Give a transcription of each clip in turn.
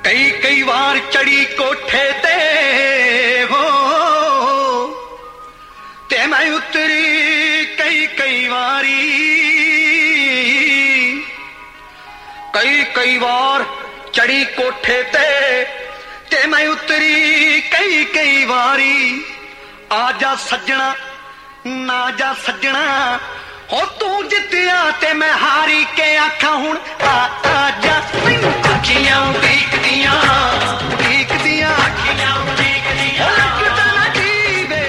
कई कई बार चढ़ी कोठे ते हो ते मैं उतरी कई कई बारी, कई कई बार चढ़ी कोठे ते मैं उतरी कई कई बारी। आजा सज्जना ना जा सज्जना हो तू जित्तिया ते मैं हारी के आखा हुण आजा। मैनू अखियां उड़ीकदियां उड़ीकदियां अखियां उड़ीकदियां लगदा ना जीवे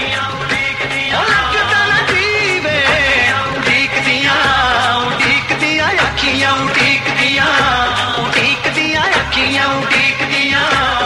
लगदा ना जीवे उड़ीकदियां उड़ीकदियां अखियां उड़ीकदियां उड़ीकदियां अखियां उड़ीकदियां।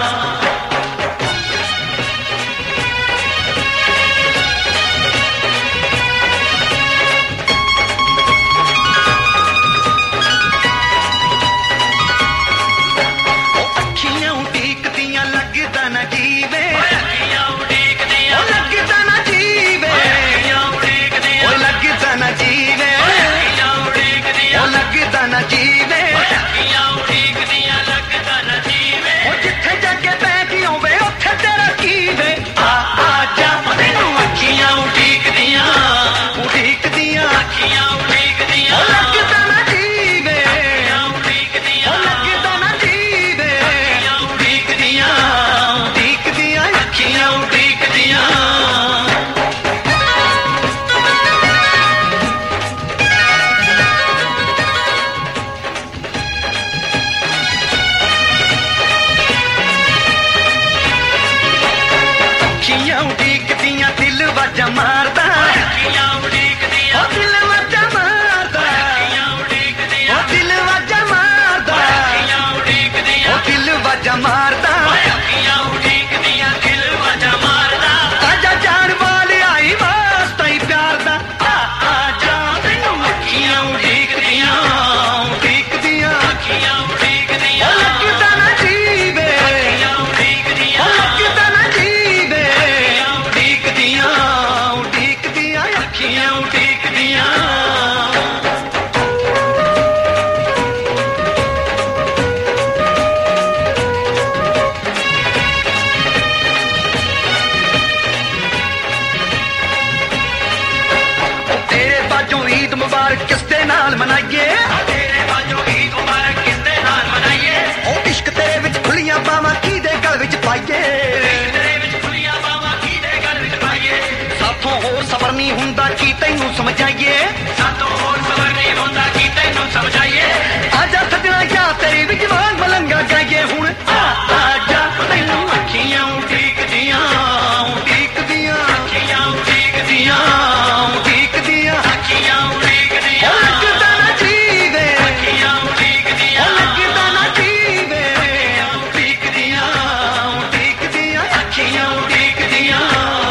सबर नहीं हुंदा की तैनू समझाइए, सातों होर सबर नहीं हुंदा की तैनू समझाइए। आजा सजना क्या तेरी भी जवान मलंगा गाइए हुण आजा। तैनू अखियां उड़ीकदियां उड़ीकदियां अखियां उड़ीकदियां उड़ीकदियां अखियां उड़ीकदियां लगदा ना जीवे अखियां उड़ीकदियां लगदा ना जीवे उड़ीकदियां उड़ीकदियां अखियां उड़ीकदियां।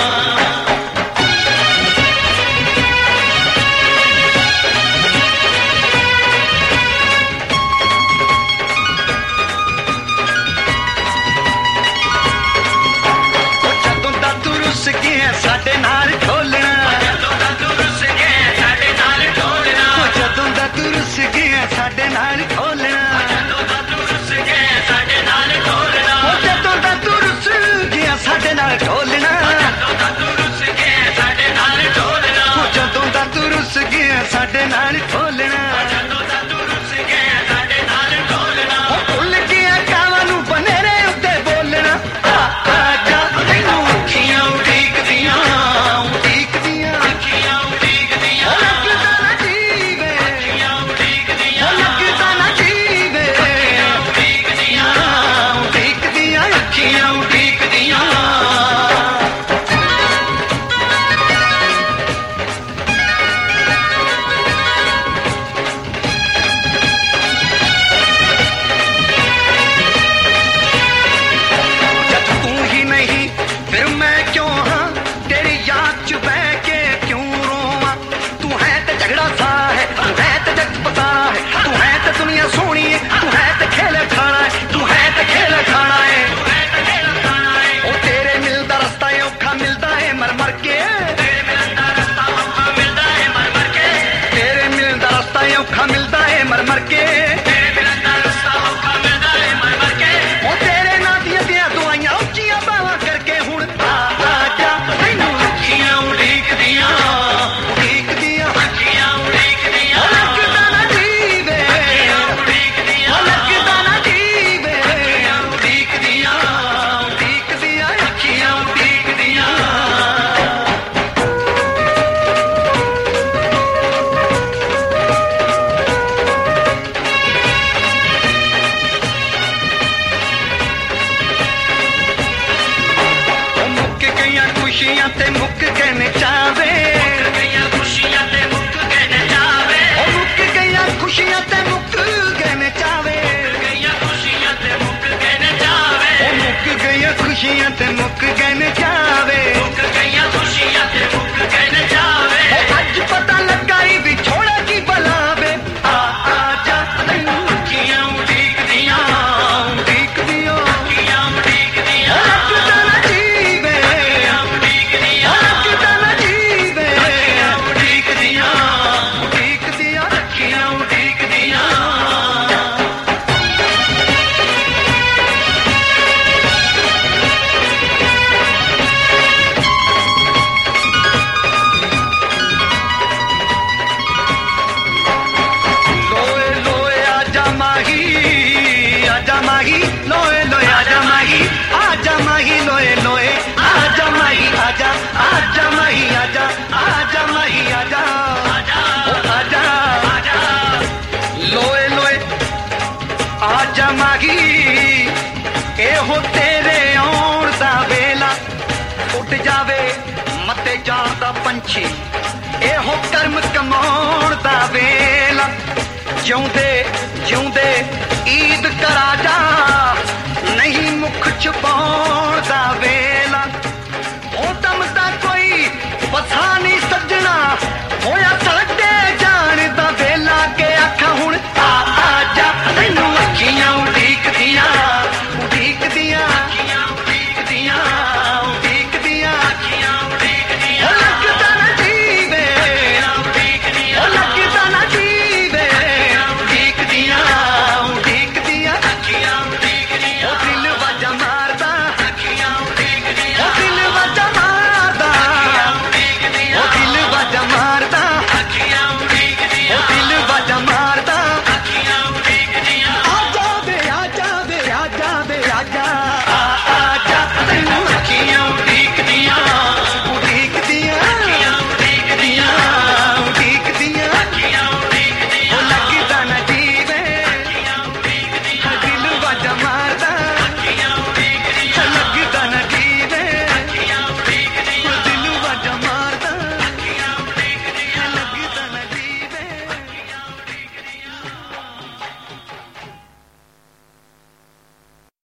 साडे नाल ढोलना जदों दा तू रुस गया साडे नाल ढोलना जदों दा तू रुस गया साडे नाल ढोलना जदों दा तू रुस गया साडे नाल ढोलना जदों दा तू रुस गया साडे नाल ढोलना जदों दा तू रुस गया साडे नाल ढोलना जदों दा तू रुस गया साडे नाल ढोलना जदों दा तू रुस गया साडे नाल ढोलना भुल गया कावां नू बनेरे उत्ते बोलना आजा। तैनू अखियां उड़ीकदियां उड़ीकदियां अखियां उड़ीकदियां लगदा ना जीवे अखियां उड़ीकदियां लगदा ना जीवे अखियां उड़ीकदियां उड़ीकदियां अखियां उड़ीकदियां। ਜਾਵਾਂਗੀ ਇਹੋ ਤੇਰੇ ਆਉਣ ਦਾ ਵੇਲਾ ਉੱਡ ਜਾਵੇ ਮੱਤੇ ਜਾਣਦਾ ਪੰਛੀ ਇਹੋ ਕਰਮ ਕਮਾਉਣ ਦਾ ਵੇਲਾ ਜਿਉਂਦੇ ਜਿਉਂਦੇ ਈਦ ਕਰਾ ਜਾ ਨਹੀਂ ਮੁਖ ਛੁਪਾਉਣ ਦਾ ਵੇਲਾ